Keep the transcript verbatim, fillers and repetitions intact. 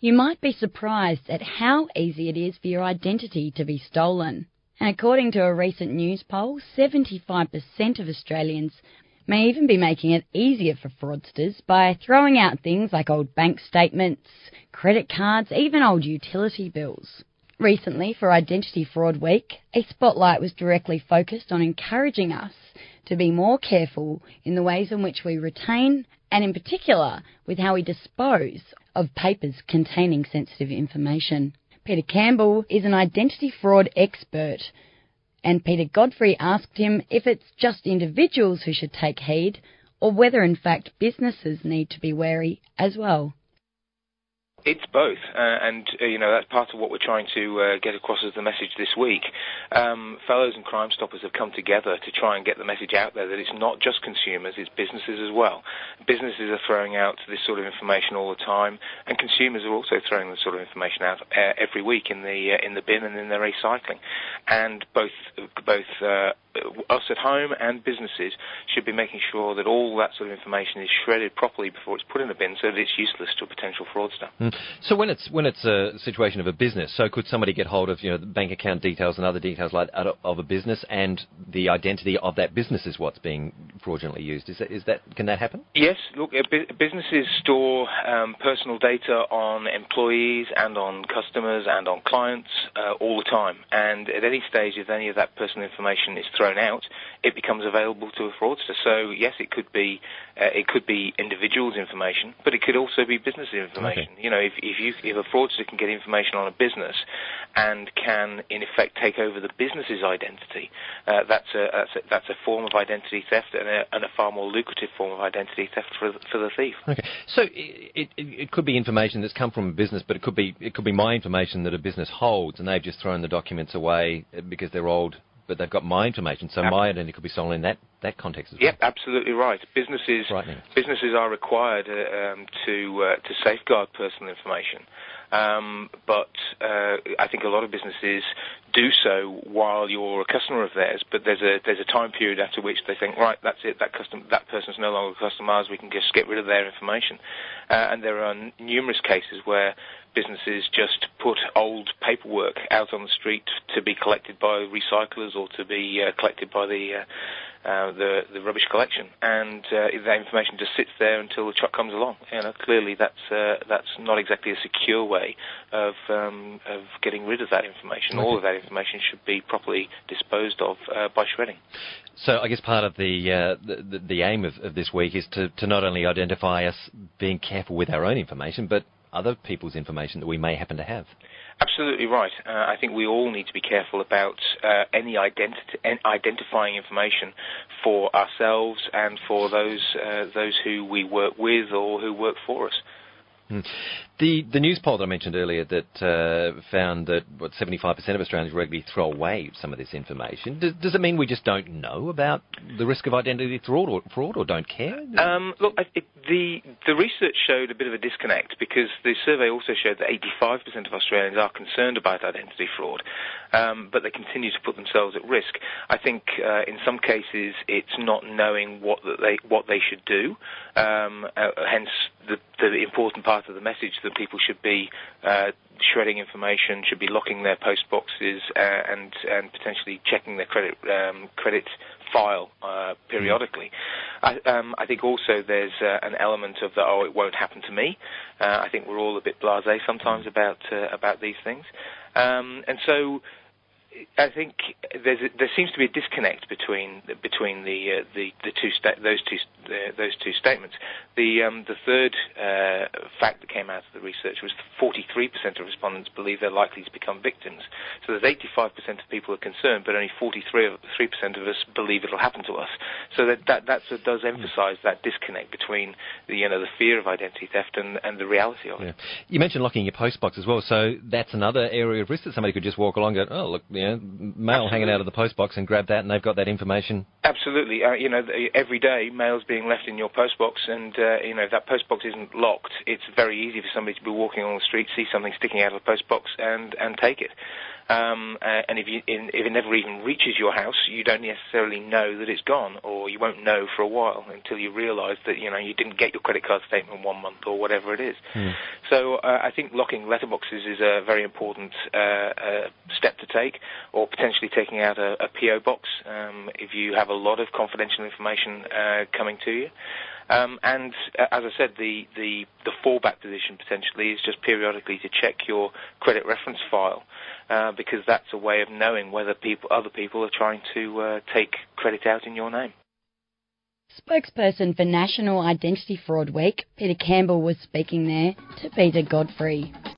you might be surprised at how easy it is for your identity to be stolen. And according to a recent news poll, seventy-five percent of Australians may even be making it easier for fraudsters by throwing out things like old bank statements, credit cards, even old utility bills. Recently, for Identity Fraud Week, a spotlight was directly focused on encouraging us to be more careful in the ways in which we retain, and in particular with how we dispose of papers containing sensitive information. Peter Campbell is an identity fraud expert, and Peter Godfrey asked him if it's just individuals who should take heed or whether in fact businesses need to be wary as well. It's both, uh, and uh, you know that's part of what we're trying to uh, get across as the message this week. Um, Fellows and Crime Stoppers have come together to try and get the message out there that it's not just consumers, it's businesses as well. Businesses are throwing out this sort of information all the time, and consumers are also throwing this sort of information out uh, every week in the uh, in the bin and in their recycling. And both both uh, us at home and businesses should be making sure that all that sort of information is shredded properly before it's put in the bin, so that it's useless to a potential fraudster. Mm. So when it's when it's a situation of a business, so could somebody get hold of you know the bank account details and other details like that of a business, and the identity of that business is what's being fraudulently used? Is that, is that can that happen? Yes. Look, uh, bu- businesses store um, personal data on employees and on customers and on clients uh, all the time, and at any stage, if any of that personal information is thrown out, it becomes available to a fraudster. So yes, it could be uh, it could be individuals' information, but it could also be business information. Okay. You know, if if you if a fraudster can get information on a business and can in effect take over the business's identity, uh, that's a that's a that's a form of identity theft, and a, and a far more lucrative form of identity theft for the, for the thief. Okay, so it, it it could be information that's come from a business, but it could be it could be my information that a business holds, and they've just thrown the documents away because they're old. But they've got my information, so my identity could be stolen in that, that context as well. Yep, absolutely right. Businesses businesses are required uh, um, to uh, to safeguard personal information, um, but uh, I think a lot of businesses do so while you're a customer of theirs. But there's a there's a time period after which they think, right, that's it, that custom that person's no longer a customer of ours, we can just get rid of their information. Uh, and there are n- numerous cases where businesses just put old paperwork out on the street to be collected by recyclers or to be uh, collected by the, uh, uh, the the rubbish collection, and uh, that information just sits there until the truck comes along. You know, clearly that's uh, that's not exactly a secure way of um, of getting rid of that information. Okay. All of that information should be properly disposed of uh, by shredding. So I guess part of the uh, the, the aim of, of this week is to, to not only identify us being careful with our own information, but other people's information that we may happen to have. Absolutely right. Uh, I think we all need to be careful about uh, any identi- identifying information for ourselves and for those uh, those who we work with or who work for us. Mm. The the news poll that I mentioned earlier that uh, found that what seventy-five percent of Australians regularly throw away some of this information. Does, does it mean we just don't know about the risk of identity fraud or, fraud or don't care? Um, look, I, it, the the research showed a bit of a disconnect because the survey also showed that eighty-five percent of Australians are concerned about identity fraud, um, but they continue to put themselves at risk. I think uh, in some cases it's not knowing what that they what they should do. Um, uh, hence the the important part of the message that people should be uh, shredding information, should be locking their post boxes, uh, and and potentially checking their credit um, credit file uh, periodically. I, um, I think also there's uh, an element of the oh, it won't happen to me. Uh, I think we're all a bit blasé sometimes about uh, about these things, um, and so. I think there's a, there seems to be a disconnect between between the uh, the the two sta- those two uh, those two statements. The um, the third uh, fact that came out of the research was forty-three percent of respondents believe they're likely to become victims. So there's eighty-five percent of people are concerned, but only forty-three percent of us believe it'll happen to us. So that that that's, uh, does emphasise that disconnect between the you know the fear of identity theft and, and the reality of yeah. it. You mentioned locking your post box as well. So that's another area of risk that somebody could just walk along and go, oh look. You you know, mail hanging out of the postbox and grab that, and they've got that information. Absolutely. Uh, you know, every day mail's being left in your postbox, and uh, you know, if that postbox isn't locked, it's very easy for somebody to be walking on the street, see something sticking out of the postbox, and and take it. Um, uh, and if, you, in, if it never even reaches your house, you don't necessarily know that it's gone, or you won't know for a while until you realise that, you know, you didn't get your credit card statement one month or whatever it is. Hmm. So uh, I think locking letterboxes is a very important uh, uh, step to take, or potentially taking out a, a P O box um, if you have a lot of confidential information uh, coming to you. Um, and uh, as I said, the, the, the fallback position potentially is just periodically to check your credit reference file, uh, because that's a way of knowing whether people, other people are trying to uh, take credit out in your name. Spokesperson for National Identity Fraud Week, Peter Campbell, was speaking there to Peter Godfrey.